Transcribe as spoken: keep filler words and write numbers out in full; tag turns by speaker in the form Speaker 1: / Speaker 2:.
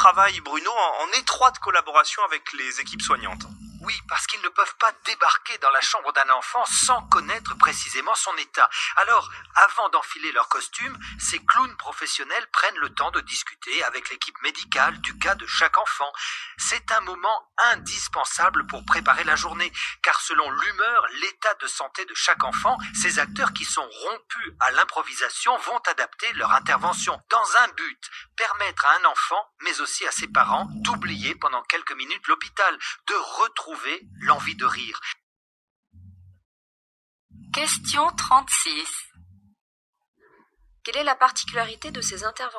Speaker 1: travaillent, Bruno, en, en étroite collaboration avec les équipes soignantes.
Speaker 2: Oui, parce qu'ils ne peuvent pas débarquer dans la chambre d'un enfant sans connaître précisément son état. Alors, avant d'enfiler leur costume, ces clowns professionnels prennent le temps de discuter avec l'équipe médicale du cas de chaque enfant. C'est un moment indispensable pour préparer la journée, car selon l'humeur, l'état de santé de chaque enfant, ces acteurs qui sont rompus à l'improvisation vont adapter leur intervention dans un but, permettre à un enfant, mais aussi à ses parents, d'oublier pendant quelques minutes l'hôpital, de retrouver l'envie de rire.
Speaker 3: Question trente-six. Quelle est la particularité de ces interventions ?